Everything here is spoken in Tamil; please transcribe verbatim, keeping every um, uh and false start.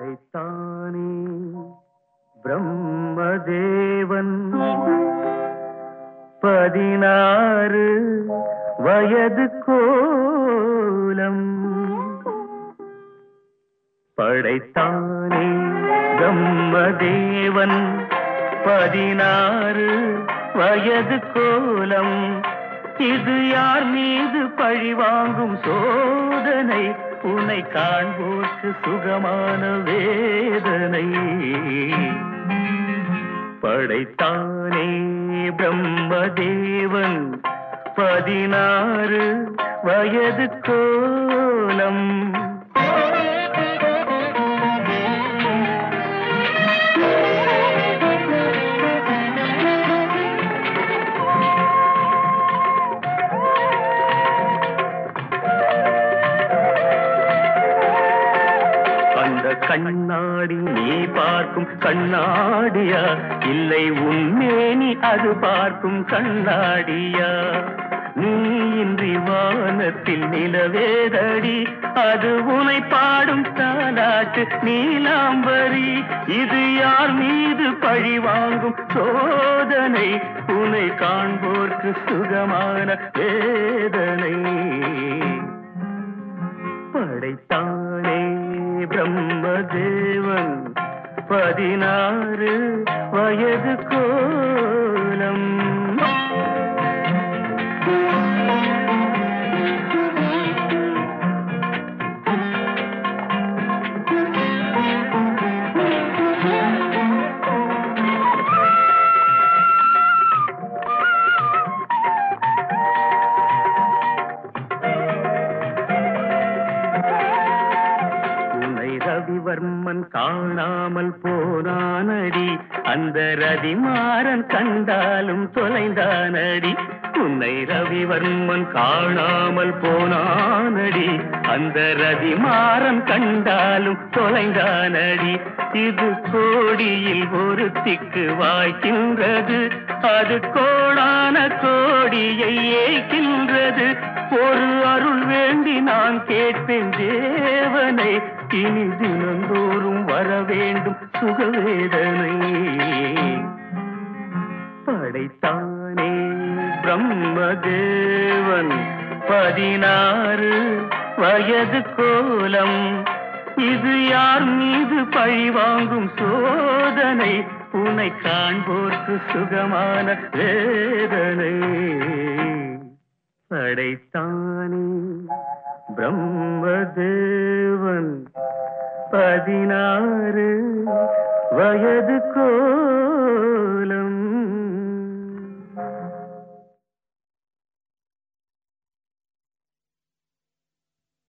படைத்தானே பிரம்மதேவன் பதினாறு வயது கோலம். படைத்தானே பிரம்மதேவன் பதினாறு வயது கோலம். இது யார் மீது பழிவாங்கும் சோதனை? உன்னை காண்போர்க்கு சுகமான வேதனை. படைத்தானே பிரம்மதேவன் பதினாறு வயது கோலம். கண்ணாடி நீ பார்க்கும் கண்ணாடியா, இல்லை உன்மேனி அது பார்க்கும் கண்ணாடியா? நீ இன்றி வானத்தில் நிலவேதடி, அது உனை பாடும் தாலாட்டு நீலாம்பரி. இது யார் மீது பழி வாங்கும் சோதனை? உனை காண்போர்க்கு சுகமான வேதனை. படைத்தானே பிரம்மதேவன் பதினாறு வயது கோலம். ரவிவர்மன் காணாமல் போனானடி, அந்த ரதிமாறன் கண்டாலும் தொலைந்தானடி. உன்னை ரவிவர்மன் காணாமல் போனானடி, அந்த ரதிமாறன் கண்டாலும் தொலைந்தானடி. இது கோடியில் ஒருத்திக்கு வாய்க்கின்றது, அது கோடான கோடியை ஏய்க்கின்றது. ஒரு அருள் வேண்டி நான் கேட்பேன் தேவனை, இனி தினந்தோறும் வர வேண்டும் சுகவேதனை. படைத்தானே பிரம்மதேவன் பதினாறு வயது கோலம். இது யார் மீது பழி வாங்கும் சோதனை? உன்னை காண்போர்க்கு சுகமான வேதனை. படைத்தானே பிரம்மதேவன் பதினாறு வயது கோலம்.